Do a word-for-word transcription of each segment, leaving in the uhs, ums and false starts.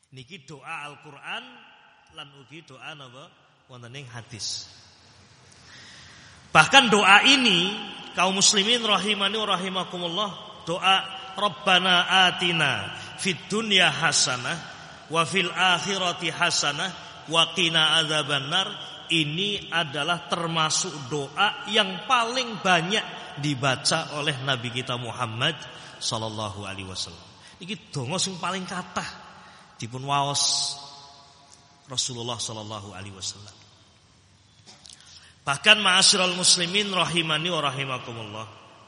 Niki doa Al-Qur'an lan ugi doa napa wonten ing hadis. Bahkan doa ini kaum muslimin rahimani wa rahimakumullah, doa Rabbana atina fid dunya hasanah wa fil akhirati hasanah wa qina adzabannar, ini adalah termasuk doa yang paling banyak dibaca oleh Nabi kita Muhammad sallallahu alaihi wasallam. Iki donga sing paling kathah dipun waos Rasulullah sallallahu alaihi wasallam. Bahkan ma'asyiral muslimin rahimani wa rahimakumullah,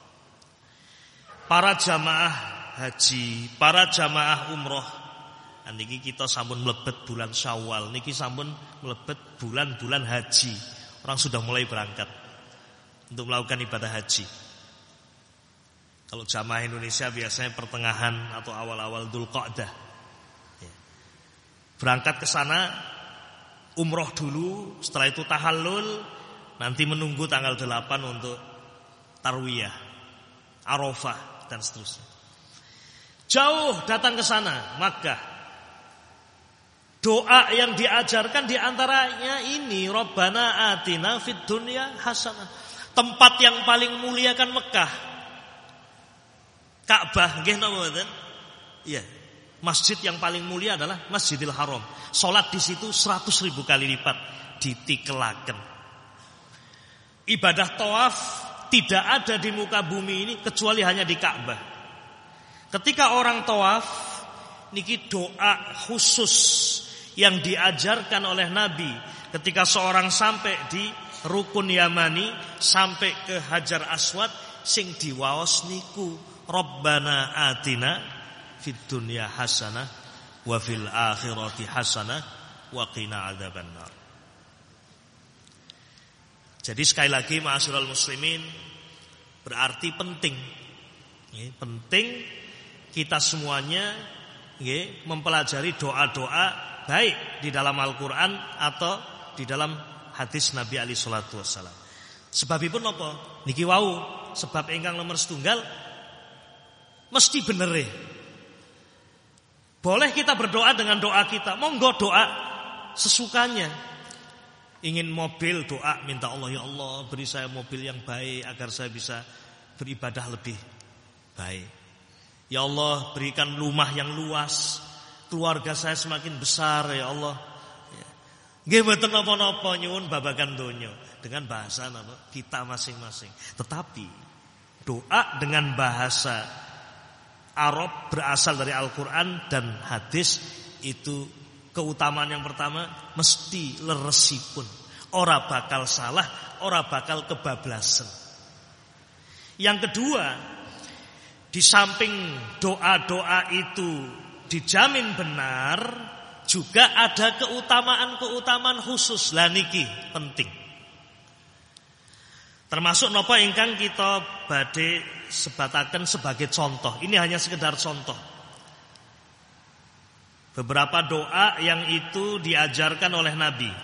para jamaah haji, para jamaah umroh, niki kita sampun mlebet bulan Syawal, niki sampun mlebet bulan-bulan haji. Orang sudah mulai berangkat untuk melakukan ibadah haji. Kalau jamaah Indonesia biasanya pertengahan atau awal-awal Dzulqa'dah. Berangkat ke sana, umroh dulu, setelah itu tahallul, nanti menunggu tanggal delapan untuk tarwiyah, Arafah dan seterusnya. Jauh datang ke sana, Makkah. Doa yang diajarkan diantaranya ini, Rabbana atina fid dunya hasanah. Tempat yang paling mulia kan Mekah, Ka'bah, nggih napa mboten? Iya. Masjid yang paling mulia adalah Masjidil Haram. Salat di situ seratus ribu kali lipat ditikelaken. Ibadah tawaf tidak ada di muka bumi ini kecuali hanya di Ka'bah. Ketika orang tawaf, niki doa khusus yang diajarkan oleh Nabi ketika seorang sampai di Rukun Yamani, sampai ke Hajar Aswad, sing diwaos niku Rabbana atina fid dunya hasanah wa fil akhirati hasanah wa qina adzabannar. Jadi sekali lagi ma'asyiral muslimin, berarti penting, ya, penting kita semuanya, ya, mempelajari doa-doa baik di dalam Al-Quran atau di dalam hadis Nabi alaihi salatu wassalam. Sebabipun apa? Niki wau, sebab ingkang nomor setunggal mesti bener. Boleh kita berdoa dengan doa kita, monggo doa sesukanya. Ingin mobil, doa minta Allah, ya Allah beri saya mobil yang baik agar saya bisa beribadah lebih baik. Ya Allah berikan rumah yang luas, keluarga saya semakin besar ya Allah. Nggih mboten napa-napa nyuwun babagan donya dengan bahasa napa kita masing-masing. Tetapi doa dengan bahasa Arab berasal dari Al-Qur'an dan hadis itu keutamaan yang pertama mesti leresipun, ora bakal salah, ora bakal kebablasan. Yang kedua, di samping doa-doa itu dijamin benar, juga ada keutamaan-keutamaan khusus. Lah niki penting. Termasuk napa ingkang kita badhe sebataken sebagai contoh. Ini hanya sekedar contoh. Beberapa doa yang itu diajarkan oleh Nabi.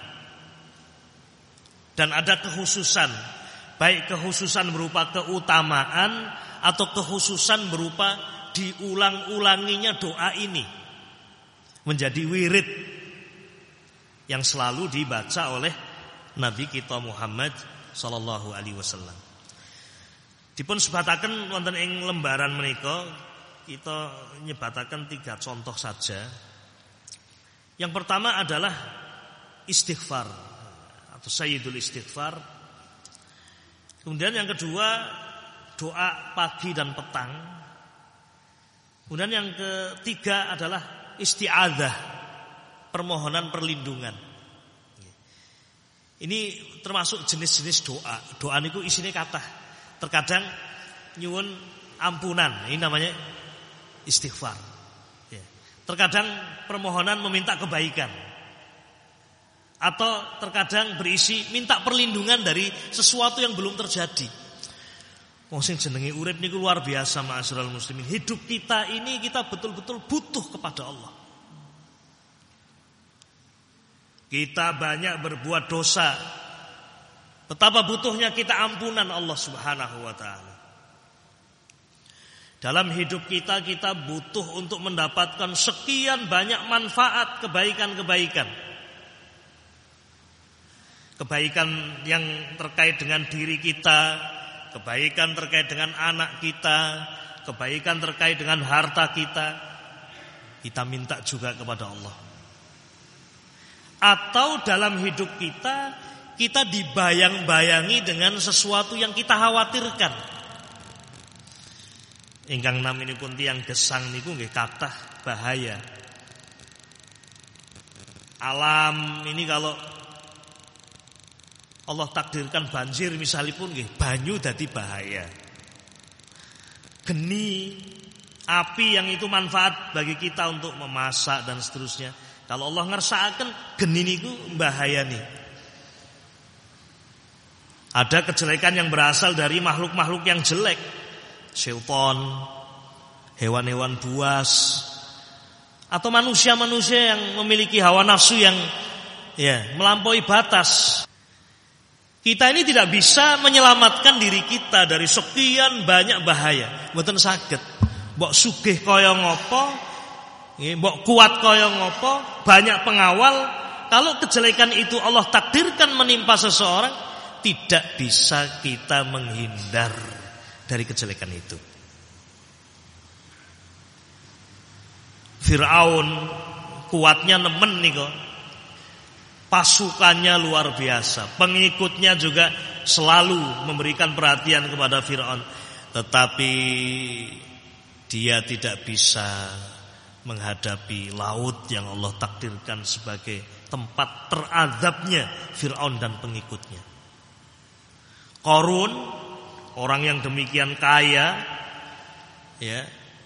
Dan ada kekhususan, baik kekhususan berupa keutamaan atau kekhususan berupa diulang-ulanginya doa ini menjadi wirid yang selalu dibaca oleh Nabi kita Muhammad sallallahu alaihi wasallam. Dipun sebataken wonten ing lembaran menika kita nyebataken tiga contoh saja. Yang pertama adalah istighfar atau sayyidul istighfar. Kemudian yang kedua doa pagi dan petang. Kemudian yang ketiga adalah isti'adzah, permohonan perlindungan. Ini termasuk jenis-jenis doa. Doa niku isine kathah. Terkadang nyuwun ampunan, ini namanya istighfar. Terkadang permohonan meminta kebaikan, atau terkadang berisi minta perlindungan dari sesuatu yang belum terjadi. Wong sing jenenge urip niku luar biasa ma'asyiral muslimin. Hidup kita ini kita betul-betul butuh kepada Allah. Kita banyak berbuat dosa. Betapa butuhnya kita ampunan Allah Subhanahu wa taala. Dalam hidup kita, kita butuh untuk mendapatkan sekian banyak manfaat, kebaikan-kebaikan. Kebaikan yang terkait dengan diri kita, kebaikan terkait dengan anak kita, kebaikan terkait dengan harta kita. Kita minta juga kepada Allah. Atau dalam hidup kita, kita dibayang-bayangi dengan sesuatu yang kita khawatirkan. Ingkang naminipun tiyang gesang niku nggih kathah bahaya. Alam ini kalau Allah takdirkan banjir misalipun nggih banyu dadi bahaya. Geni, api yang itu manfaat bagi kita untuk memasak dan seterusnya. Kalau Allah ngersakaken geni niku bahayani. Ada kejelekan yang berasal dari makhluk-makhluk yang jelek. Syaitan, hewan-hewan buas, atau manusia-manusia yang memiliki hawa nafsu yang ya melampaui batas. Kita ini tidak bisa menyelamatkan diri kita dari sekian banyak bahaya. Mboten saged. Mbok sugih kaya ngopo, mbok kuat kaya ngopo, banyak pengawal, kalau kejelekan itu Allah takdirkan menimpa seseorang, tidak bisa kita menghindar dari kejelekan itu. Fir'aun kuatnya nemen nih kok. Pasukannya luar biasa. Pengikutnya juga selalu memberikan perhatian kepada Fir'aun. Tetapi dia tidak bisa menghadapi laut yang Allah takdirkan sebagai tempat terazabnya Fir'aun dan pengikutnya. Qarun, orang yang demikian kaya, ya,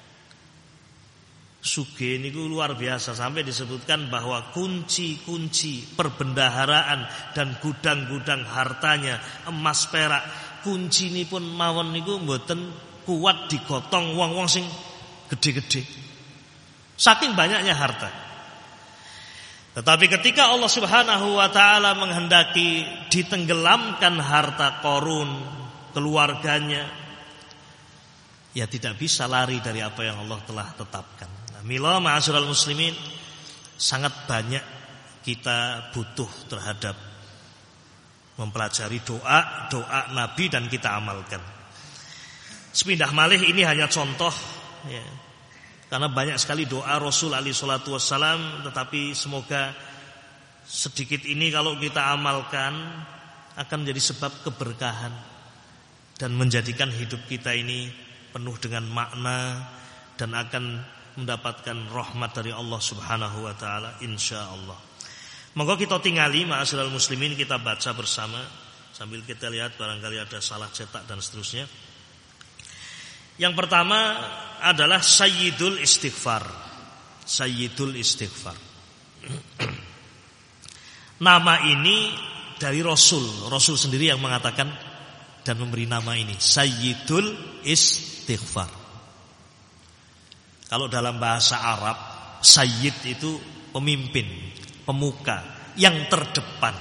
sugih niku luar biasa sampai disebutkan bahwa kunci-kunci perbendaharaan dan gudang-gudang hartanya emas perak, kunci ini pun mawon niku mboten kuat digotong wong-wong sing gede-gede. Saking banyaknya harta. Tetapi ketika Allah Subhanahu wa taala menghendaki ditenggelamkan harta Qarun, keluarganya, ya tidak bisa lari dari apa yang Allah telah tetapkan. Nah, mila ma'asyiral muslimin, sangat banyak kita butuh terhadap mempelajari doa, doa Nabi dan kita amalkan. Sepindah malih ini hanya contoh, ya, karena banyak sekali doa Rasul alaihi salatu wassalam, tetapi semoga sedikit ini kalau kita amalkan akan menjadi sebab keberkahan dan menjadikan hidup kita ini penuh dengan makna dan akan mendapatkan rahmat dari Allah Subhanahu wa taala insyaallah. Monggo kita tingali ma'asyiral muslimin, kita baca bersama sambil kita lihat barangkali ada salah cetak dan seterusnya. Yang pertama adalah Sayyidul Istighfar. Sayyidul Istighfar. Nama ini dari Rasul. Rasul sendiri yang mengatakan dan memberi nama ini Sayyidul Istighfar. Kalau dalam bahasa Arab, Sayyid itu pemimpin, pemuka, yang terdepan.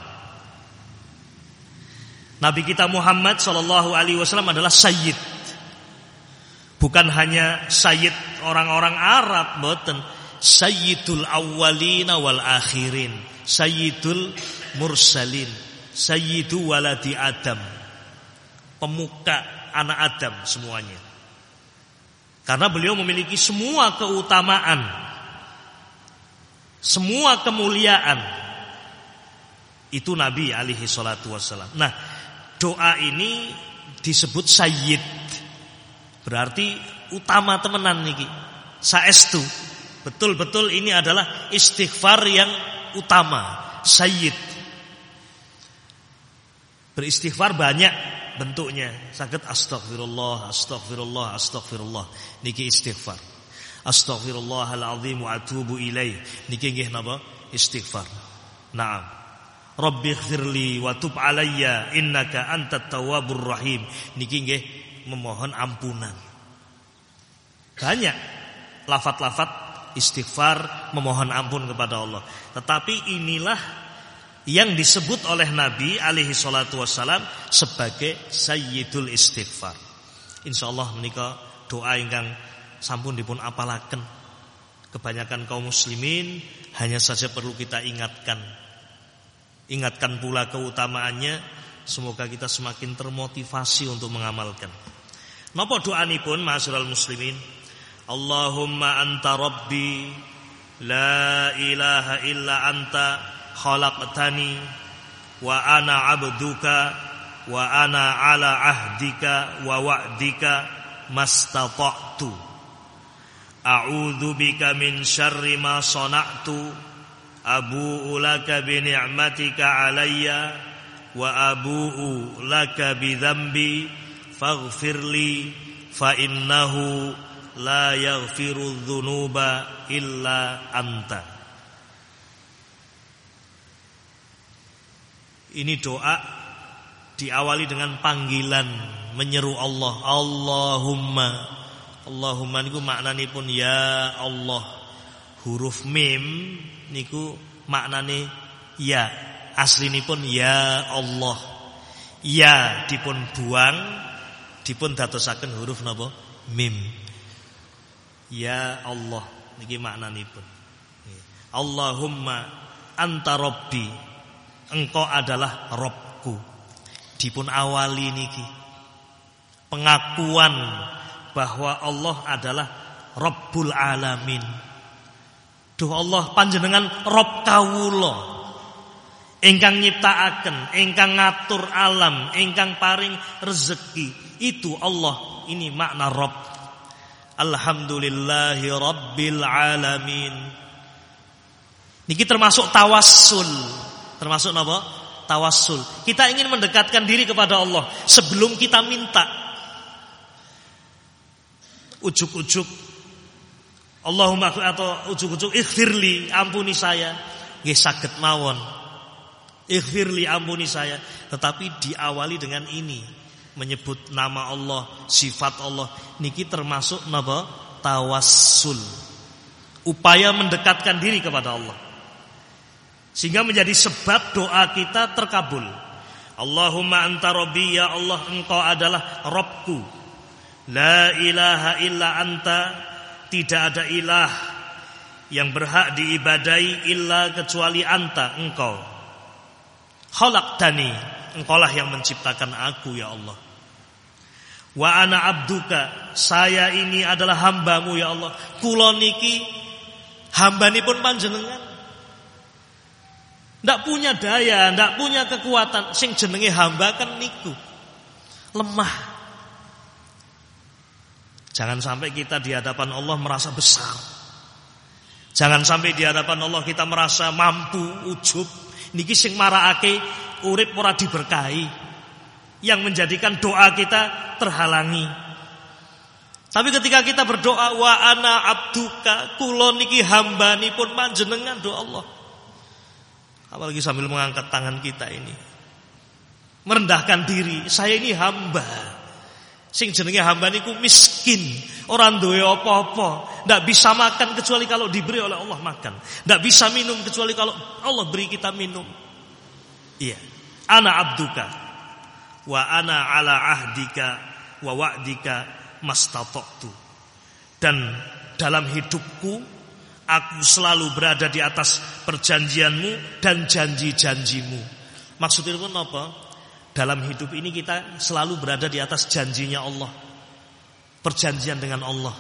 Nabi kita Muhammad sallallahu alaihi wasallam adalah Sayyid. Bukan hanya Sayyid orang-orang Arab, mboten. Sayyidul awwalina wal akhirin, Sayyidul mursalin, Sayyidu waladi Adam, pemuka anak Adam semuanya. Karena beliau memiliki semua keutamaan, semua kemuliaan. Itu Nabi alaihi salatu wassalam. Nah, doa ini disebut Sayyid. Berarti utama temenan niki. Saestu. Betul-betul ini adalah istighfar yang utama, Sayyid. Beristighfar banyak bentuknya. Saged astaghfirullah, astaghfirullah, astaghfirullah. Niki istighfar. Astaghfirullahal azim wa atubu ilaih. Niki nggih napa? Istighfar. Naam. Rabbighfirli wa tub alayya innaka antat tawwabur rahim. Niki nggih memohon ampunan. Banyak lafaz-lafaz istighfar memohon ampun kepada Allah. Tetapi inilah yang disebut oleh Nabi alaihi salatu wassalam sebagai Sayyidul Istighfar. Insyaallah menika doa ingkang sampun dipun apalaken kebanyakan kaum muslimin, hanya saja perlu kita ingatkan. Ingatkan pula keutamaannya, semoga kita semakin termotivasi untuk mengamalkan. Napa doanipun ma'asyiral muslimin? Allahumma anta rabbi la ilaha illa anta khalaqtani wa ana abduka wa ana ala ahdika wa wa'dika mastata'tu a'udzu bika min syarri ma sana'tu abu'u laka bi ni'matika alayya wa abu'u laka bi dzambi faghfirli fa innahu la yaghfiru dzunuba illa anta. Ini doa diawali dengan panggilan, menyeru Allah. Allahumma. Allahumma niku maknanipun ya Allah. Huruf mim niku maknane ya. Aslinipun ya Allah. Ya dipun buang, dipun dadosaken huruf napa? Mim. Ya Allah niki maknanipun. Allahumma anta rabbi, engkau adalah Rabbku. Dipun awali niki pengakuan bahwa Allah adalah Rabbul Alamin. Duh Allah panjenengan Rabb kawula, ingkang nyiptakaken, ingkang ngatur alam, ingkang paring rezeki. Itu Allah, ini makna Rabb. Alhamdulillahi Rabbil Alamin. Niki termasuk tawassul. Termasuk apa? Tawassul. Kita ingin mendekatkan diri kepada Allah sebelum kita minta. Ujuk-ujuk Allahumma atau ujuk-ujuk ighfirli, ampuni saya. Nggih saged mawon. Ighfirli, ampuni saya. Tetapi diawali dengan ini, menyebut nama Allah, sifat Allah. Niki termasuk napa? Tawassul. Upaya mendekatkan diri kepada Allah, sehingga menjadi sebab doa kita terkabul. Allahumma anta rabbi, ya Allah engkau adalah Rabbku. La ilaha illa anta, tidak ada ilah yang berhak diibadai illa kecuali anta, engkau. Khalaqtani, engkaulah yang menciptakan aku ya Allah. Wa ana abduka, saya ini adalah hambamu ya Allah. Kula niki hambanipun panjenengan. Ndak punya daya, ndak punya kekuatan. Sing jenenge hamba kan niku lemah. Jangan sampai kita di hadapan Allah merasa besar. Jangan sampai di hadapan Allah kita merasa mampu, ujub. Niki sing marakake urip ora diberkahi, yang menjadikan doa kita terhalangi. Tapi ketika kita berdoa wa ana abduka, kula niki hambanipun panjenengan, doa Allah. Apalagi sambil mengangkat tangan kita ini, merendahkan diri, saya ini hamba. Sing jenenge hamba niku miskin, ora duwe apa-apa, ndak bisa makan kecuali kalau diberi oleh Allah makan, ndak bisa minum kecuali kalau Allah beri kita minum. Iya, ana abduka wa ana ala ahdika wa wa'dika mastata'tu. Dan dalam hidupku aku selalu berada di atas perjanjianmu dan janji-janjimu. Maksudnya itu apa? Dalam hidup ini kita selalu berada di atas janjinya Allah, perjanjian dengan Allah.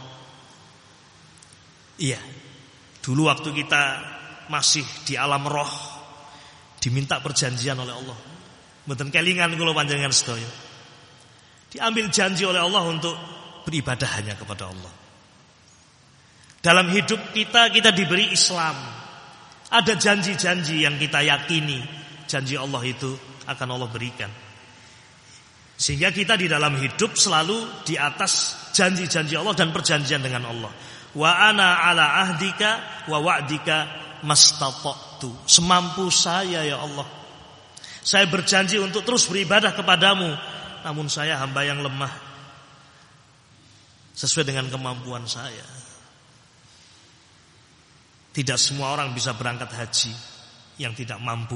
Iya, dulu waktu kita masih di alam roh, diminta perjanjian oleh Allah. Mboten kelingan kula panjenengan sedaya. Diambil janji oleh Allah untuk beribadah hanya kepada Allah. Dalam hidup kita, kita diberi Islam. Ada janji-janji yang kita yakini, janji Allah itu akan Allah berikan. Sehingga kita di dalam hidup selalu di atas janji-janji Allah dan perjanjian dengan Allah. Wa ana ala ahdika wa wa'dika mastata'tu. Semampu saya ya Allah, saya berjanji untuk terus beribadah kepadamu. Namun saya hamba yang lemah, sesuai dengan kemampuan saya. Tidak semua orang bisa berangkat haji yang tidak mampu,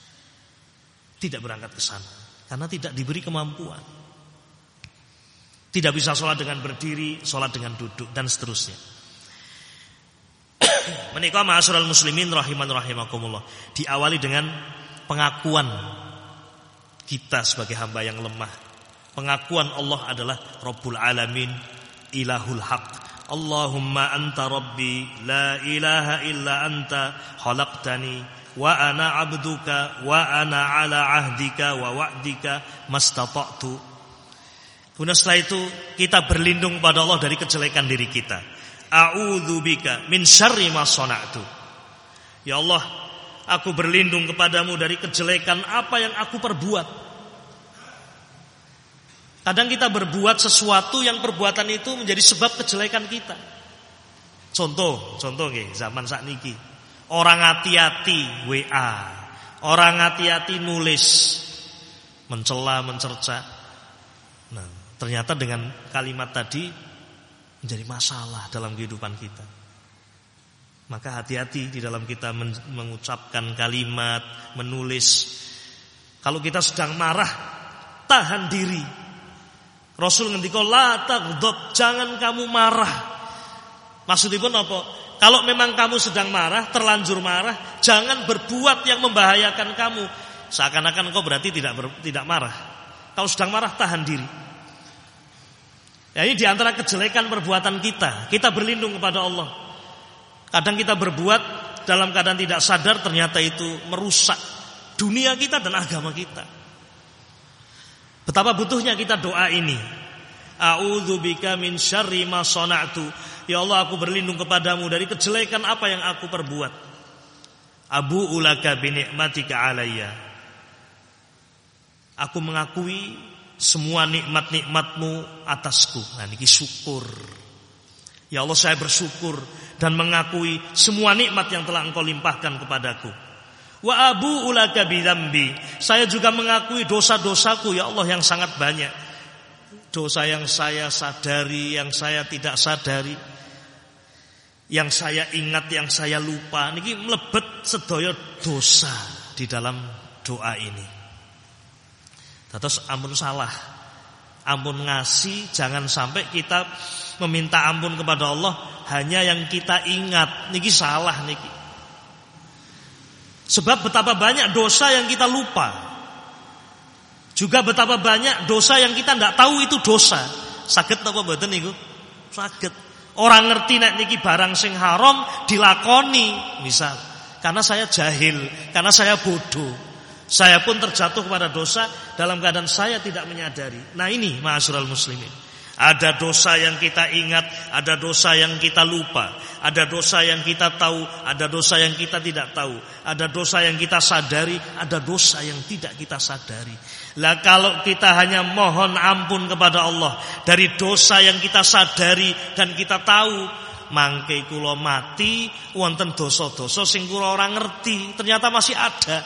tidak berangkat ke sana karena tidak diberi kemampuan. Tidak bisa sholat dengan berdiri, sholat dengan duduk, dan seterusnya. Menika ma'asyiral muslimin rahiman rahimakumullah. Diawali dengan pengakuan kita sebagai hamba yang lemah. Pengakuan Allah adalah Rabbul Alamin, Ilahul Haq. Allahumma anta Rabbi, la ilaha illa anta khalaqtani, wa ana abduka, wa ana ala ahdika wa wa'dika mastata'tu. Kemudian setelah itu kita berlindung pada Allah dari kejelekan diri kita. A'udzubika min syarri ma shana'tu. Ya Allah, aku berlindung kepadamu dari kejelekan apa yang aku perbuat. Kadang kita berbuat sesuatu yang perbuatan itu menjadi sebab kejelekan kita. Contoh, contoh nggih, zaman sakniki. Orang hati-hati W A, orang hati-hati nulis, mencela, mencerca. Nah, ternyata dengan kalimat tadi menjadi masalah dalam kehidupan kita. Maka hati-hati di dalam kita mengucapkan kalimat, menulis. Kalau kita sedang marah, tahan diri. Rasul ngendika la taghdab, jangan kamu marah. Maksudipun apa? Kalau memang kamu sedang marah, terlanjur marah, jangan berbuat yang membahayakan kamu. Seakan-akan kau berarti tidak ber, tidak marah. Kalau sedang marah, tahan diri. Ya, ini diantara kejelekan perbuatan kita. Kita berlindung kepada Allah. Kadang kita berbuat dalam keadaan tidak sadar, ternyata itu merusak dunia kita dan agama kita. Betapa butuhnya kita doa ini. A'udzubika min syarri ma shana'tu. Ya Allah, aku berlindung kepadamu dari kejelekan apa yang aku perbuat. Abu'u laka bi ni'matika alayya. Aku mengakui semua nikmat-nikmatmu atasku. Nah, niki syukur. Ya Allah, saya bersyukur dan mengakui semua nikmat yang telah Engkau limpahkan kepadaku. Wa abu'u laka bi dzambi. Saya juga mengakui dosa-dosaku ya Allah yang sangat banyak. Dosa yang saya sadari, yang saya tidak sadari, yang saya ingat, yang saya lupa. Niki mlebet sedaya dosa di dalam doa ini. Terus ampun salah, ampun ngasih. Jangan sampai kita meminta ampun kepada Allah hanya yang kita ingat. Niki salah niki. Sebab betapa banyak dosa yang kita lupa. Juga betapa banyak dosa yang kita tidak tahu itu dosa. Saged apa mboten niku? Saged. Orang ngerti nek niki barang sing haram dilakoni, misal. Karena saya jahil, karena saya bodoh. Saya pun terjatuh kepada dosa dalam keadaan saya tidak menyadari. Nah ini ma'asyiral muslimin. Ada dosa yang kita ingat, ada dosa yang kita lupa, ada dosa yang kita tahu, ada dosa yang kita tidak tahu, ada dosa yang kita sadari, ada dosa yang tidak kita sadari. Lah kalau kita hanya mohon ampun kepada Allah dari dosa yang kita sadari dan kita tahu, mangke kula mati wonten dosa-dosa sing kula ora ngerti, ternyata masih ada.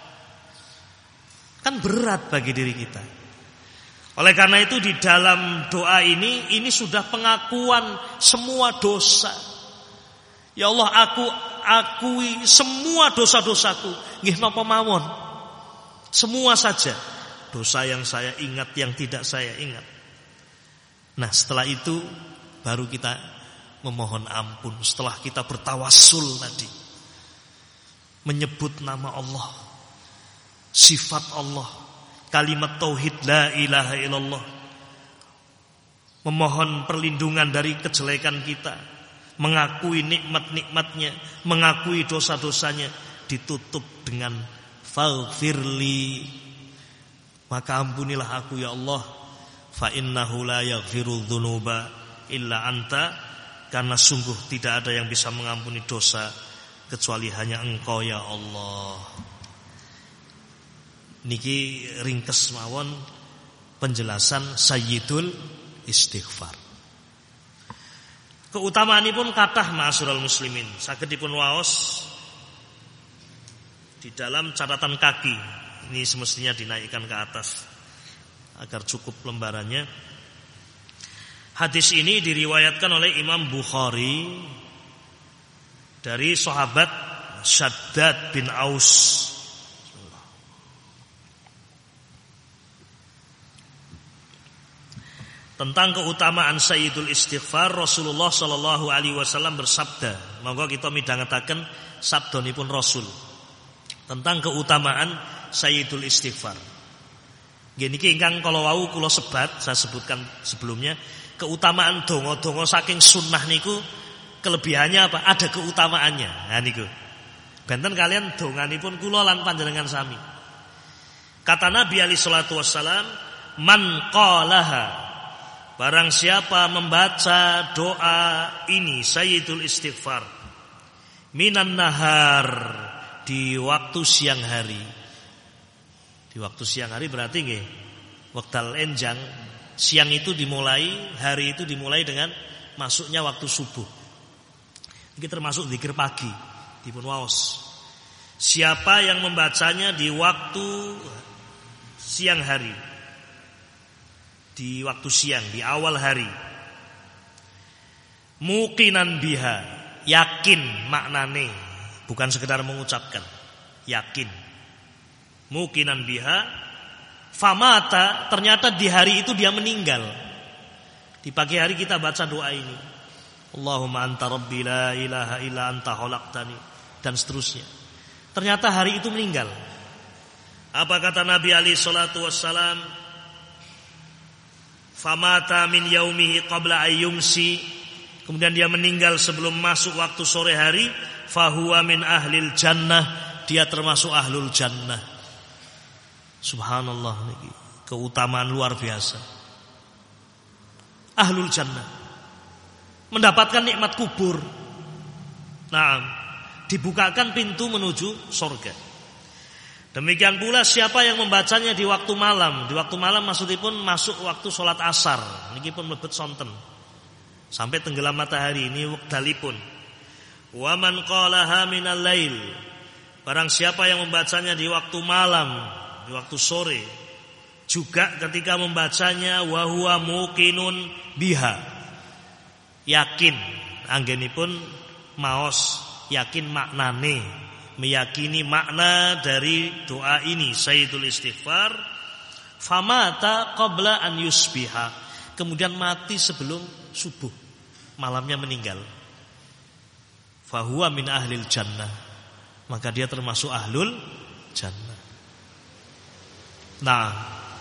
Kan berat bagi diri kita. Oleh karena itu di dalam doa ini, ini sudah pengakuan semua dosa. Ya Allah, aku akui semua dosa-dosaku. Nggih napa mawon. Semua saja. Dosa yang saya ingat, yang tidak saya ingat. Nah setelah itu baru kita memohon ampun. Setelah kita bertawassul tadi, menyebut nama Allah, sifat Allah, kalimat tauhid la ilaha illallah, memohon perlindungan dari kejelekan kita, mengakui nikmat-nikmatnya, mengakui dosa-dosanya, ditutup dengan faghfirli, maka ampunilah aku ya Allah, fa innahu la yaghfiru dzunuba illa anta, karena sungguh tidak ada yang bisa mengampuni dosa kecuali hanya Engkau ya Allah. Niki ringkes mawon penjelasan Sayyidul Istighfar. Keutamaanipun kathah ma'asyiral muslimin. Saged dipun waos di dalam catatan kaki. Ini semestinya dinaikkan ke atas agar cukup lembarannya. Hadis ini diriwayatkan oleh Imam Bukhari dari sahabat Syaddad bin Aus. Tentang keutamaan Sayyidul Istighfar, Rasulullah sallallahu alaihi wasallam bersabda, monggo kita midhangetaken sabdanipun Rasul tentang keutamaan Sayyidul Istighfar. Nggih niki ingkang kala wau kula sebat, saya sebutkan sebelumnya, keutamaan donga-donga saking sunnah niku kelebihannya apa? Ada keutamaannya. Nah niku. Benten kalian donganipun kula lan panjenengan sami. Kata Nabi alaihi salatu wassalam, man qalaha, barang siapa membaca doa ini Sayyidul Istighfar minan nahar, di waktu siang hari. Di waktu siang hari berarti nggih wekdal enjang. Siang itu dimulai, hari itu dimulai dengan masuknya waktu subuh. Ini termasuk zikir pagi dipun waos. Siapa yang membacanya di waktu siang hari, di waktu siang, di awal hari, muqinan biha, yakin maknane, bukan sekedar mengucapkan, yakin. Muqinan biha, famata, ternyata di hari itu dia meninggal. Di pagi hari kita baca doa ini, Allahumma anta rabbi la ilaha illa anta khalaqtani, dan seterusnya. Ternyata hari itu meninggal. Apa kata Nabi alaihi salatu wassalam? Famata min yaumihi qabla ayyumsi, kemudian dia meninggal sebelum masuk waktu sore hari, fahuwa min ahlil jannah, dia termasuk ahlul jannah. Subhanallah, niki keutamaan luar biasa. Ahlul jannah mendapatkan nikmat kubur. Nah, dibukakan pintu menuju surga. Demikian pula siapa yang membacanya di waktu malam. Di waktu malam maksudipun masuk waktu sholat asar. Niki pun mlebet sonten sampai tenggelam matahari, ini wekdalipun. Wa man qalaha minal lail, barang siapa yang membacanya di waktu malam, di waktu sore, juga ketika membacanya wa huwa muqinun biha, yakin anggenipun maos, yakin maknane, meyakini makna dari doa ini Sayyidul Istighfar, famata qabla an yusbiha, kemudian mati sebelum subuh, malamnya meninggal, fahuwa min ahlil jannah, maka dia termasuk ahlul jannah. Nah,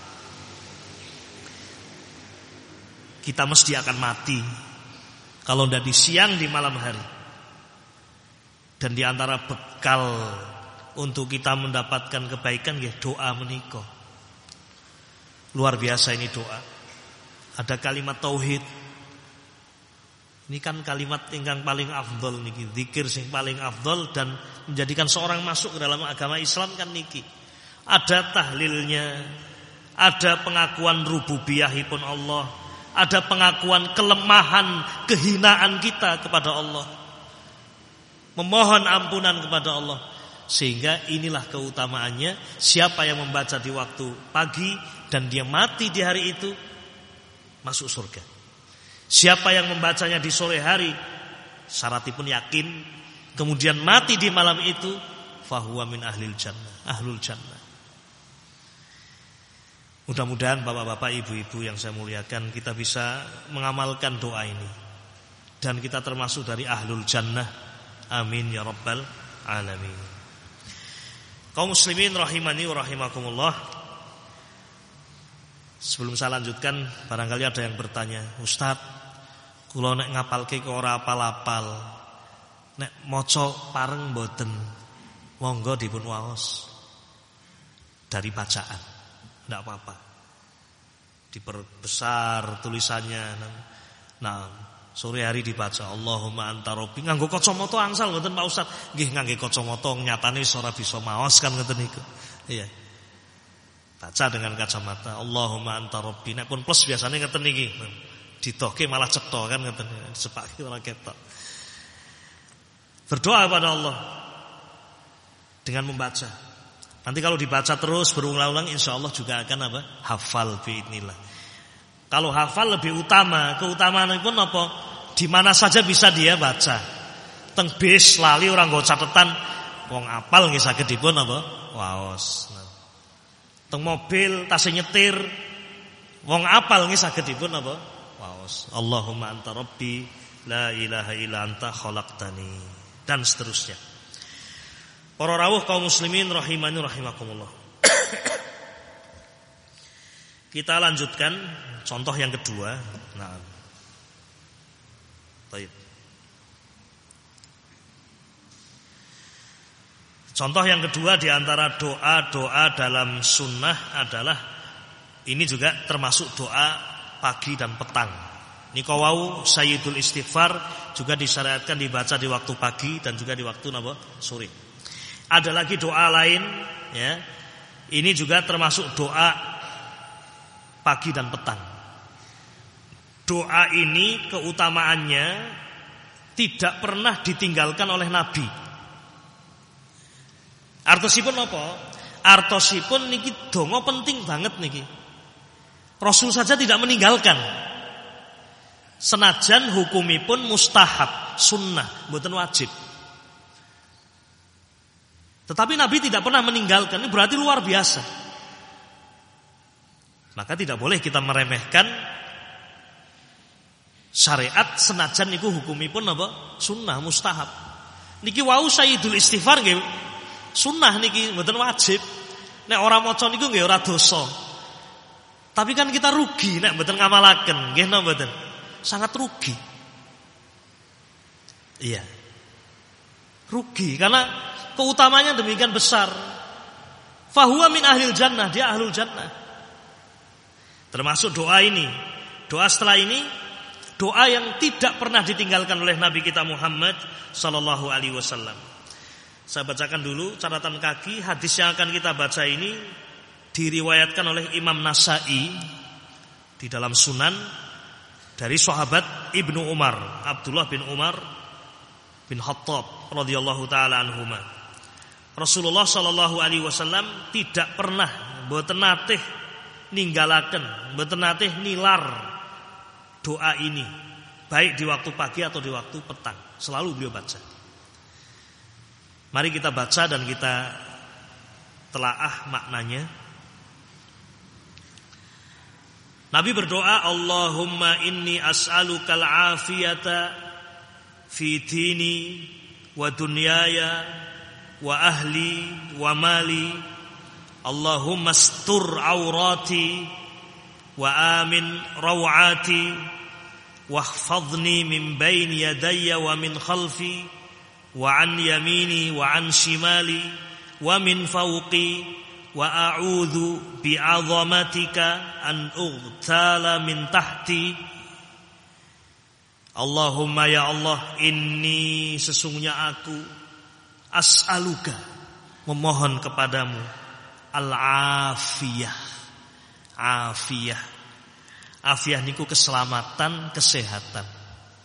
kita mesti akan mati kalau tidak di siang, di malam hari. Dan di antara bekal untuk kita mendapatkan kebaikan ya doa menika. Luar biasa ini doa. Ada kalimat tauhid. Ini kan kalimat ingkang paling afdol niki, zikir sing paling afdol dan menjadikan seorang masuk ke dalam agama Islam kan niki. Ada tahlilnya, ada pengakuan rububiyahipun Allah, ada pengakuan kelemahan, kehinaan kita kepada Allah, memohon ampunan kepada Allah. Sehingga inilah keutamaannya. Siapa yang membaca di waktu pagi dan dia mati di hari itu, masuk surga. Siapa yang membacanya di sore hari, syaratipun yakin, kemudian mati di malam itu, fahuwa min ahlil jannah, ahlul jannah. Mudah-mudahan bapak-bapak, ibu-ibu yang saya muliakan, kita bisa mengamalkan doa ini dan kita termasuk dari ahlul jannah. Amin ya rabbal alamin. Kaum muslimin rahimani wa rahimakumullah. Sebelum saya lanjutkan, barangkali ada yang bertanya, Ustaz, kula nek ngapalke kok ora apal-apal, nek maca pareng mboten, monggo dipun waos dari bacaan. Tidak apa-apa, diperbesar tulisannya. Nah, sore hari dibaca Allahumma anta rabbi, nganggo kacamata angsal ngoten Pak Ustaz. Nggih, ngangge kacamata nyatane ora bisa maos kan ngoten niku. Iya. Baca dengan kacamata Allahumma anta rabbi. Nek pun plus biasane ngoten niki. Ditoke malah cetha kan ngoten. Disepake malah ketok. Berdoa kepada Allah dengan membaca. Nanti kalau dibaca terus berulang-ulang, insya Allah juga akan apa? Hafal biidznillah. Kalau hafal lebih utama, keutamaan pun apa? Di mana saja bisa dia baca. Teng bis lali orang nggo catetan, wong apal nggih saged dipun apa? Waos. Teng mobil tasih nyetir, Wong apal nggih saged dipun apa? Waos. Allahumma anta rabbi la ilaha illa anta khalaqtani dan seterusnya. Para rawuh kaum muslimin rahimani rahimakumullah. Kita lanjutkan contoh yang kedua. Nah. Baik. Contoh yang kedua di antara doa-doa dalam sunnah adalah ini juga termasuk doa pagi dan petang. Nikawau sayyidul istighfar juga disyariatkan dibaca di waktu pagi dan juga di waktu napa? Sore. Ada lagi doa lain ya. Ini juga termasuk doa pagi dan petang. Doa ini keutamaannya tidak pernah ditinggalkan oleh Nabi. Artosipun apa? Artosipun niki donga penting banget niki. Rasul saja tidak meninggalkan. Senajan hukumipun mustahab, sunnah, mboten wajib. Tetapi Nabi tidak pernah meninggalkan. Ini berarti luar biasa. Maka tidak boleh kita meremehkan syariat senajan niku hukumipun apa? Sunnah, mustahab. Niki wau sayyidul istighfar nggih sunnah niki mboten wajib. Nek ora maca niku nggih ora dosa. Tapi kan kita rugi nek mboten ngamalaken, nggih napa mboten? Sangat rugi. Iya. Rugi karena keutamanya demikian besar. Fahuwa min ahlil jannah, dia ahlul jannah. Termasuk doa ini. Doa setelah ini doa yang tidak pernah ditinggalkan oleh Nabi kita Muhammad sallallahu alaihi wasallam. Saya bacakan dulu catatan kaki. Hadis yang akan kita baca ini diriwayatkan oleh Imam Nasa'i di dalam Sunan dari sahabat Ibnu Umar, Abdullah bin Umar bin Khattab radhiyallahu taala anhuma. Rasulullah sallallahu alaihi wasallam tidak pernah mboten natih ninggalaken, mboten natih nilar doa ini baik di waktu pagi atau di waktu petang. Selalu beliau baca. Mari kita baca dan kita telaah maknanya. Nabi berdoa, Allahumma inni as'alukal afiyata fi dini wa dunyaya wa ahli wa mali. Allahumma astur aurati wa amin rawati wahfadhni min bayni yadayya wa min khalfi wa an yamini wa an shimali wa min fawqi wa a'udzu bi'azamatika an ughtala min tahti. Allahumma ya Allah, inni sesungguhnya aku as'aluka memohon kepadamu al-afiyah. Afiyah. Afiyah niku keselamatan, kesehatan.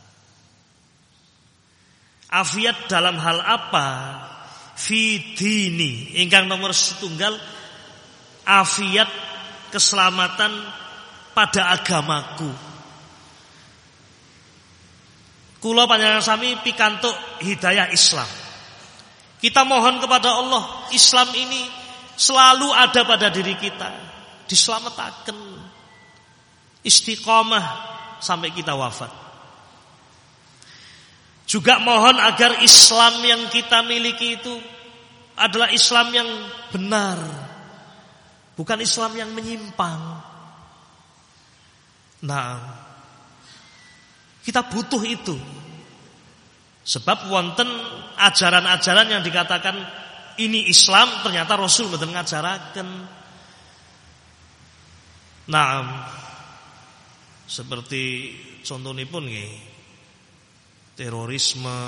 Afiat dalam hal apa? Fi dini. Ingkang nomor setunggal afiat keselamatan pada agamaku. Kula panjenengan sami pikantuk hidayah Islam. Kita mohon kepada Allah Islam ini selalu ada pada diri kita, diselamatkan istiqomah sampai kita wafat. Juga mohon agar Islam yang kita miliki itu adalah Islam yang benar, bukan Islam yang menyimpang. Nah, kita butuh itu. Sebab wonten ajaran-ajaran yang dikatakan ini Islam, ternyata Rasul mboten ngajaraken. Nah, seperti contonipun nggih, terorisme,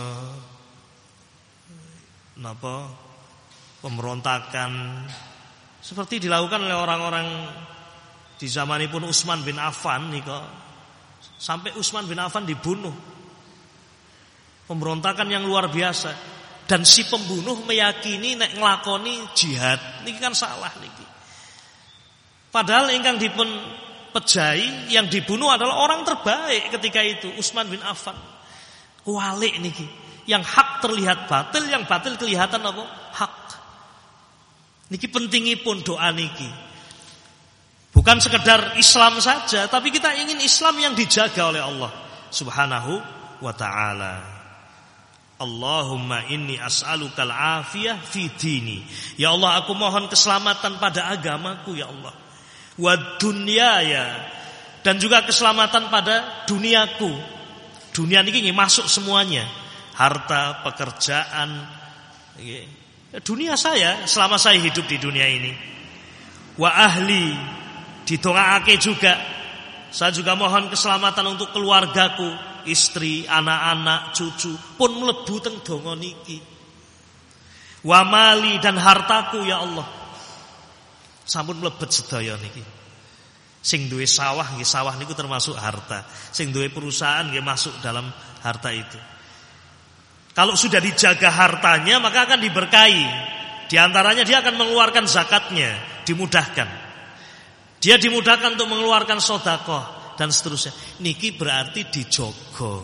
napa, pemberontakan seperti dilakukan oleh orang-orang di zamanipun Utsman bin Affan nika, sampai Utsman bin Affan dibunuh. Pemberontakan yang luar biasa, dan si pembunuh meyakini nek nglakoni jihad niki kan salah niki. Padahal ingkang dipun pejahi yang dibunuh adalah orang terbaik ketika itu, Utsman bin Affan. Kualik niki, yang hak terlihat batil, yang batil kelihatan apa? Hak. Niki pentingipun doa niki. Bukan sekedar Islam saja, tapi kita ingin Islam yang dijaga oleh Allah Subhanahu wa ta'ala. Allahumma inni as'alukal afiyah fi dini. Ya Allah, aku mohon keselamatan pada agamaku ya Allah. Wa dunyaya, dan juga keselamatan pada duniaku. Dunia ini masuk semuanya. Harta, pekerjaan, dunia saya selama saya hidup di dunia ini. Wa ahli, didoaake juga. Saya juga mohon keselamatan untuk keluargaku, istri, anak-anak, cucu pun mlebu teng donga niki. Wa mali, dan hartaku ya Allah. Sampun mlebet sedaya niki. Sing duwe sawah nggih, sawah niku termasuk harta. Sing duwe perusahaan nggih masuk dalam harta itu. Kalau sudah dijaga hartanya, maka akan diberkahi. Di antaranya dia akan mengeluarkan zakatnya, dimudahkan. Dia dimudahkan untuk mengeluarkan sedekah dan seterusnya. Niki berarti dijogo,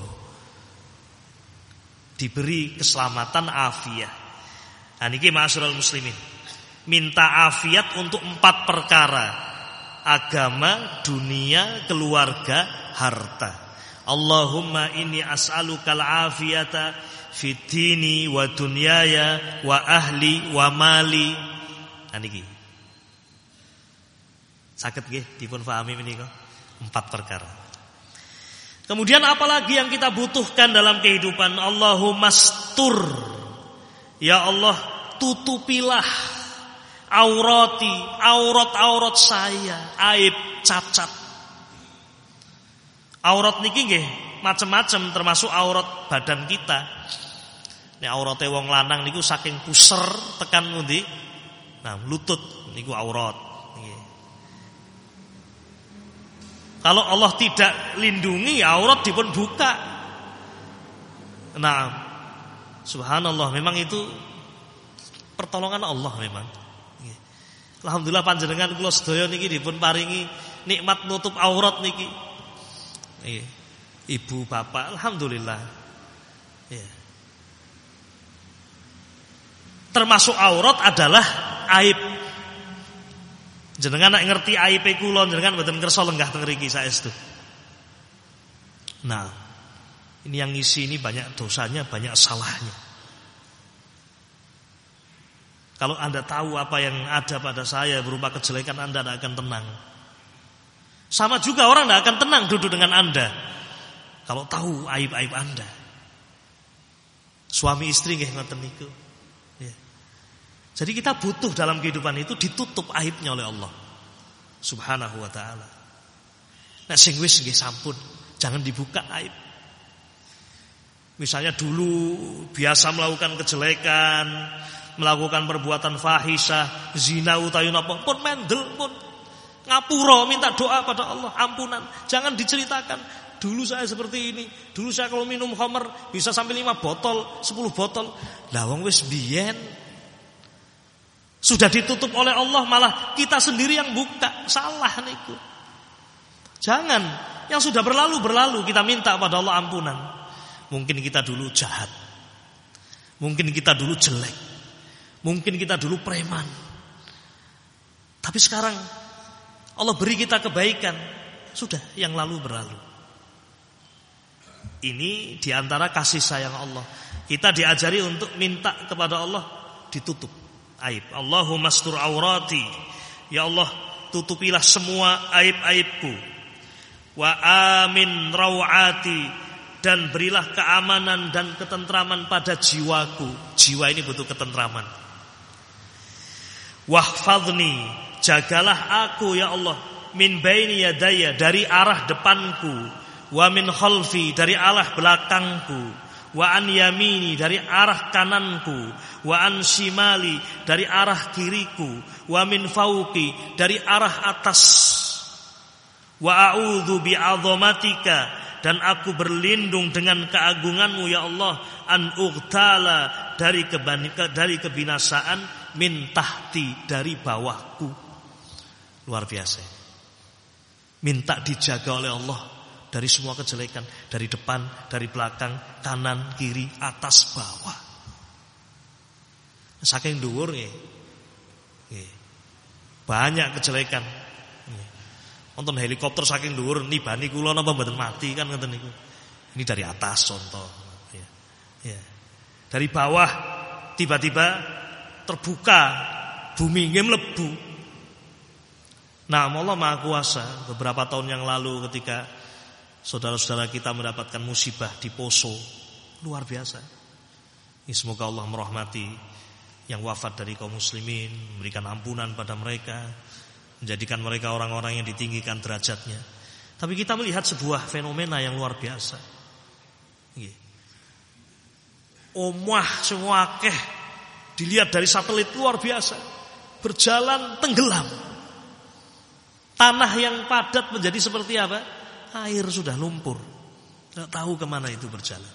diberi keselamatan afiat. Nah niki ma'asyiral muslimin, minta afiat untuk empat perkara: agama, dunia, keluarga, harta. Allahumma inni as'alukal afiyata fid dini wa dunyaya wa ahli wa mali. Nah niki saged nggih dipun pahami menika empat perkara. Kemudian apalagi yang kita butuhkan dalam kehidupan? Allahumma astur, ya Allah tutupilah aurati, aurat-aurat saya, aib, cacat. Aurat niki nggih macam-macam, termasuk aurat badan kita. Nek aurate wong lanang niku saking puser tekan ngendi? Nah, lutut niku aurat. Nggih. Kalau Allah tidak lindungi, aurat dipun buka. Nah, subhanallah, memang itu pertolongan Allah memang. Nggih. Alhamdulillah panjenengan kula sedaya niki dipun paringi nikmat nutup aurat niki. Nggih. Ibu bapak, alhamdulillah. Ya. Termasuk aurat adalah aib. Jenengan nek ngerti aib kula, jenengan mboten kersa lenggah teng mriki saestu. Nah, ini yang ngisi ini banyak dosanya, banyak salahnya. Kalau Anda tahu apa yang ada pada saya berupa kejelekan, Anda tidak akan tenang. Sama juga orang tidak akan tenang duduk dengan Anda kalau tahu aib-aib Anda. Suami istri nggih ngoten niku. Ya. Jadi kita butuh dalam kehidupan itu ditutup aibnya oleh Allah Subhanahu wa taala. Nek sing wis nggih sampun, jangan dibuka aib. Misalnya dulu biasa melakukan kejelekan, melakukan perbuatan fahisyah, zina utawi napa, pun mendel pun ngapura, minta doa pada Allah, ampunan. Jangan diceritakan dulu saya seperti ini, dulu saya kalau minum khamr bisa sampai lima botol, sepuluh botol. Lah wong wis biyen sudah ditutup oleh Allah, malah kita sendiri yang buka. Salah niku. Jangan, yang sudah berlalu berlalu, kita minta pada Allah ampunan. Mungkin kita dulu jahat, mungkin kita dulu jelek, mungkin kita dulu preman. Tapi sekarang Allah beri kita kebaikan. Sudah, yang lalu berlalu. Ini diantara kasih sayang Allah. Kita diajari untuk minta kepada Allah ditutup aib. Allahumma astur aurati, ya Allah tutupilah semua aib-aibku. Wa amin rawati, dan berilah keamanan dan ketentraman pada jiwaku. Jiwa ini butuh ketentraman. Wahfadni, jagalah aku ya Allah, min baini yadaya, dari arah depanku, wa min khalfi, dari arah belakangku, wa an yamini, dari arah kananku, wa an shimali, dari arah kiriku, wa min fauqi, dari arah atas, wa a'udzu bi'azamatika, dan aku berlindung dengan keagunganmu ya Allah, an ughtala, dari kebanika, dari kebinasaan, min tahti, dari bawahku. Luar biasa. Minta dijaga oleh Allah dari semua kejelekan, dari depan, dari belakang, kanan, kiri, atas, bawah. Saking dhuwur nggih. Nggih. Banyak kejelekan. Nggih. Nonton helikopter saking dhuwur nibani kula napa mboten mati kan ngoten niku. Ini dari atas contoh. Ya. Ya. Dari bawah tiba-tiba terbuka bumi nggih mlebu. Nah, Allah Maha Kuasa. Beberapa tahun yang lalu ketika saudara-saudara kita mendapatkan musibah di Poso, luar biasa. Ini semoga Allah merahmati yang wafat dari kaum muslimin, memberikan ampunan pada mereka, menjadikan mereka orang-orang yang ditinggikan derajatnya. Tapi kita melihat sebuah fenomena yang luar biasa. Omah semua akeh dilihat dari satelit luar biasa, berjalan tenggelam. Tanah yang padat menjadi seperti apa? Air sudah lumpur, tidak tahu kemana itu berjalan.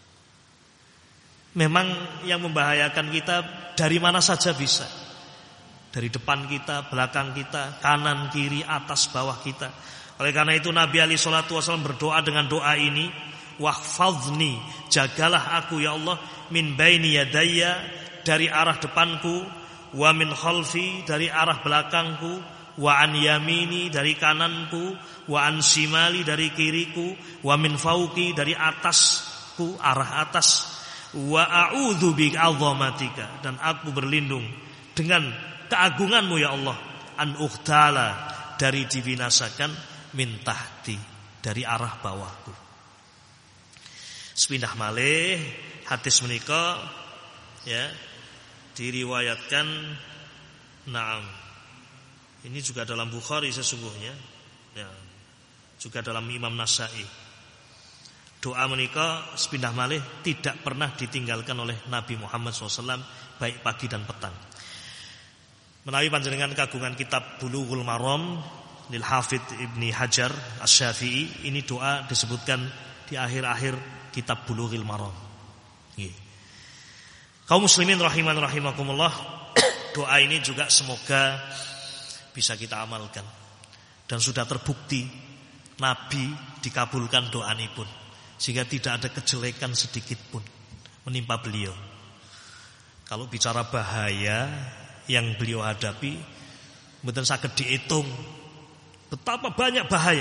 Memang yang membahayakan kita dari mana saja bisa. Dari depan kita, belakang kita, kanan, kiri, atas, bawah kita. Oleh karena itu Nabi alaihi salatu wasallam berdoa dengan doa ini, wahfadzni, jagalah aku ya Allah, min baini yadayya, dari arah depanku, wa min khalfi, dari arah belakangku, wa an yamini, dari kananku, wa an shimali, dari kiriku, wa min fauqi, dari atasku, arah atas, wa a'udzu bi 'azamatika, dan aku berlindung dengan keagunganmu ya Allah, an ukhtala, dari dibinasakan, min tahti, dari arah bawahku. Sepindah malih hadis menika ya diriwayatkan, na'am, ini juga dalam Bukhari sesungguhnya ya, juga dalam Imam Nasai. Doa menika sepindah malih tidak pernah ditinggalkan oleh Nabi Muhammad shallallahu alaihi wasallam baik pagi dan petang. Menawi panjenengan kagungan kitab Bulughul Maram lil Hafidz Ibni Hajar Asy-Syafi'i, ini doa disebutkan di akhir-akhir kitab Bulughul Maram. Nggih. Kaum muslimin rahiman rahimakumullah, doa ini juga semoga bisa kita amalkan. Dan sudah terbukti Nabi dikabulkan doa ini pun, sehingga tidak ada kejelekan sedikit pun menimpa beliau. Kalau bicara bahaya yang beliau hadapi, mboten saged dihitung betapa banyak bahaya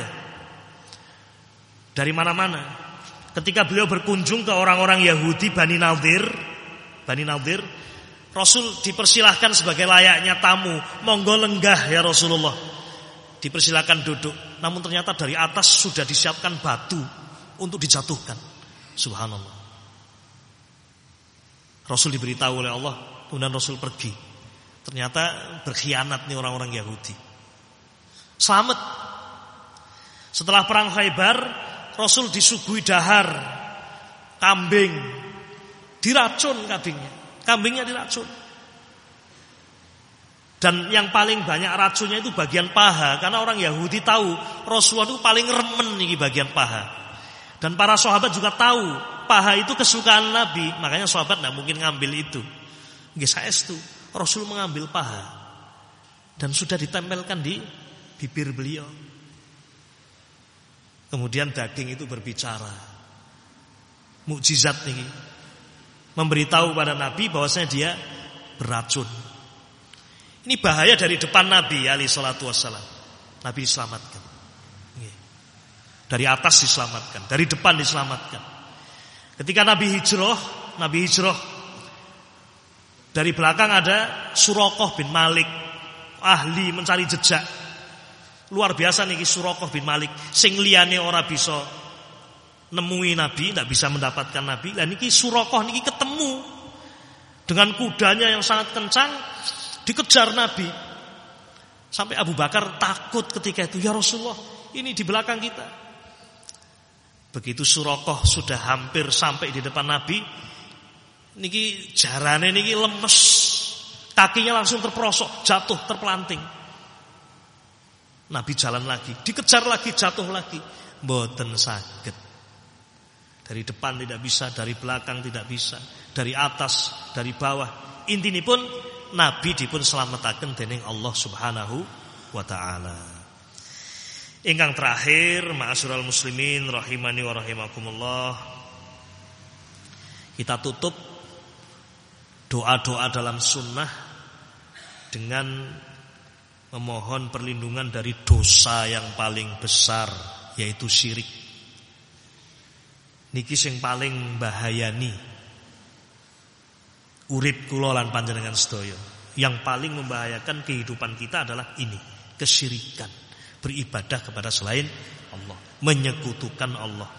dari mana-mana. Ketika beliau berkunjung ke orang-orang Yahudi Bani Nadir, Bani Nadir, Rasul dipersilahkan sebagai layaknya tamu, monggo lenggah ya Rasulullah, dipersilahkan duduk. Namun ternyata dari atas sudah disiapkan batu untuk dijatuhkan. Subhanallah. Rasul diberitahu oleh Allah, kemudian Rasul pergi. Ternyata berkhianat nih orang-orang Yahudi. Selamat. Setelah perang Khaybar, Rasul disuguhi dahar kambing, diracun kambingnya, kambingnya diracun. Dan yang paling banyak racunnya itu bagian paha, karena orang Yahudi tahu Rasulullah itu paling remen nih bagian paha. Dan para sahabat juga tahu paha itu kesukaan Nabi, makanya sahabat tidak mungkin ngambil itu. Nggih saestu, Rasul mengambil paha dan sudah ditempelkan di bibir beliau. Kemudian daging itu berbicara, mukjizat nih, memberitahu pada Nabi bahwasanya dia beracun. Ini bahaya dari depan Nabi alaihi salatu wassalam. Nabi diselamatkan. Dari atas diselamatkan, dari depan diselamatkan. Ketika Nabi hijrah, Nabi hijrah, dari belakang ada Suraqah bin Malik, ahli mencari jejak. Luar biasa niki Suraqah bin Malik, sing liyane ora bisa nemui Nabi, tidak bisa mendapatkan Nabi. Lah niki Suraqah niki ketemu dengan kudanya yang sangat kencang, dikejar Nabi. Sampai Abu Bakar takut ketika itu, ya Rasulullah, ini di belakang kita. Begitu Suraqah sudah hampir sampai di depan Nabi, niki jarane niki lemes, kakinya langsung terperosok, jatuh terpelanting. Nabi jalan lagi, dikejar lagi, jatuh lagi, mboten saged. Dari depan tidak bisa, dari belakang tidak bisa, dari atas, dari bawah. Intinipun Nabi dipun slametaken dening Allah Subhanahu wa taala. Ingkang terakhir, ma'asyiral muslimin rahimani wa rahimakumullah, kita tutup doa-doa dalam sunnah dengan memohon perlindungan dari dosa yang paling besar, yaitu syirik. Niki sing paling bahayani urip kula lan panjenengan sedaya. Yang paling membahayakan kehidupan kita adalah ini, kesyirikan, beribadah kepada selain Allah, menyekutukan Allah.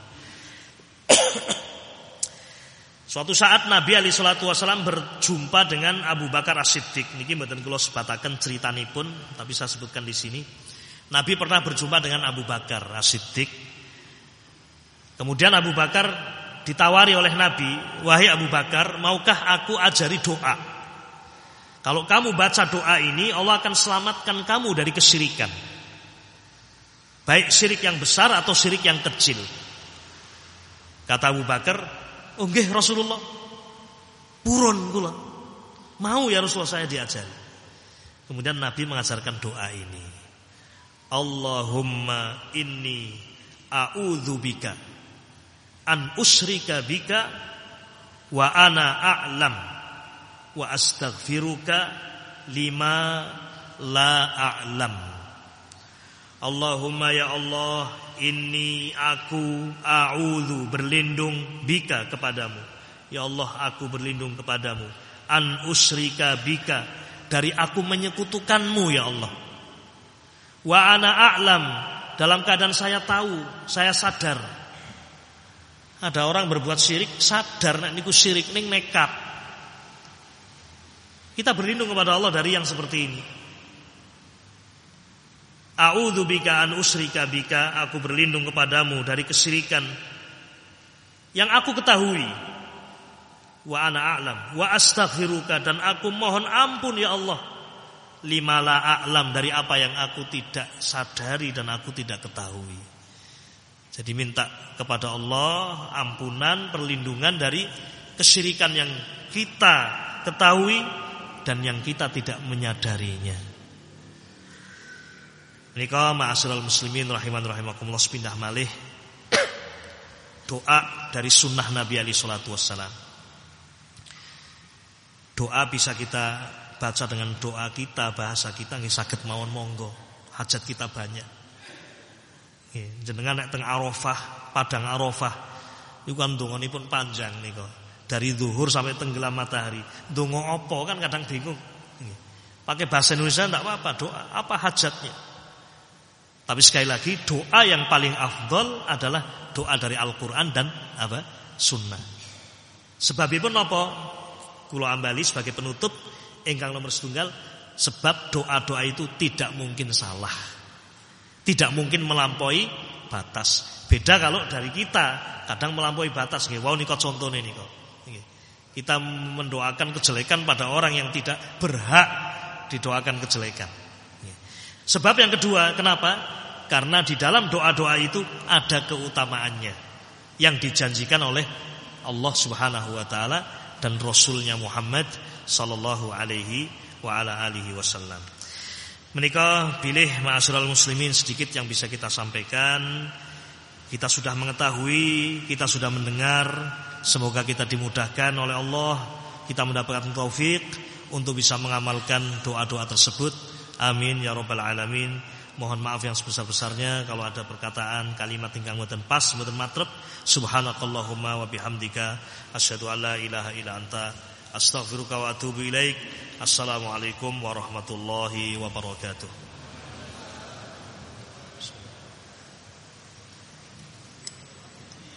Suatu saat Nabi alaihi salatu wasallam berjumpa dengan Abu Bakar As-Siddiq. Niki mboten kula sebataken critanipun, tapi saya sebutkan di sini. Nabi pernah berjumpa dengan Abu Bakar As-Siddiq. Kemudian Abu Bakar ditawari oleh Nabi, "Wahai Abu Bakar, maukah aku ajari doa? Kalau kamu baca doa ini, Allah akan selamatkan kamu dari kesyirikan. Baik syirik yang besar atau syirik yang kecil." Kata Abu Bakar, "Oh nggih Rasulullah, purun kula. Mau ya Rasulullah saya diajari." Kemudian Nabi mengajarkan doa ini. Allahumma inni a'udzubika an usyrika bika wa ana a'lam wa astaghfiruka lima la a'lam. Allahumma ya Allah, inni aku a'udzu berlindung bika kepadamu. Ya Allah, aku berlindung kepadamu. An usyrika bika, dari aku menyekutukanmu ya Allah. Wa ana a'lam, dalam keadaan saya tahu, saya sadar. Ada orang berbuat syirik sadar nek niku syirik ning nekat. Kita berlindung kepada Allah dari yang seperti ini. A'udzu bika an usyrika bika, aku berlindung kepadamu dari kesyirikan yang aku ketahui. Wa ana a'lam wa astaghfiruka, dan aku mohon ampun ya Allah, lima la a'lam, dari apa yang aku tidak sadari dan aku tidak ketahui. Jadi minta kepada Allah ampunan, perlindungan dari kesyirikan yang kita ketahui dan yang kita tidak menyadarinya. Nika ma'asyiral muslimin rahiman rahimakumullah, sepindah malih doa dari sunnah Nabi alaihi salatu wassalam. Doa bisa kita baca dengan doa kita, bahasa kita nggih saged mawon monggo. Hajat kita banyak. Nggih, jenengan nek teng Arafah, padang Arafah niku kan donganipun panjang nika. Dari zuhur sampai tenggelam matahari. Donga apa kan kadang bingung. Nggih. Pakai bahasa Indonesia enggak apa-apa, doa apa hajatnya. Tapi sekali lagi doa yang paling afdol adalah doa dari Al-Qur'an dan apa? Sunnah. Sebabipun napa? Kula ambali sebagai penutup ingkang nomor setunggal, sebab doa-doa itu tidak mungkin salah. Tidak mungkin melampaui batas. Beda kalau dari kita, kadang melampaui batas. Nggih, wau nika contone nika. Nggih. Kita mendoakan kejelekan pada orang yang tidak berhak didoakan kejelekan. Nggih. Sebab yang kedua, kenapa? Karena di dalam doa-doa itu ada keutamaannya yang dijanjikan oleh Allah Subhanahu wa taala dan Rasulnya Muhammad sallallahu alaihi wa ala alihi wasallam. Menika bilih ma'asyiral muslimin sedikit yang bisa kita sampaikan. Kita sudah mengetahui, kita sudah mendengar. Semoga kita dimudahkan oleh Allah, kita mendapatkan taufik untuk bisa mengamalkan doa-doa tersebut. Amin ya rabbal alamin. Mohon maaf yang sebesar-besarnya kalau ada perkataan kalimat ingkang mboten pas, mboten matrep. Subhanakallahumma wa bihamdika asyhadu an la ilaha illa anta astaghfiruka wa atubu ilaik. Assalamualaikum warahmatullahi wabarakatuh.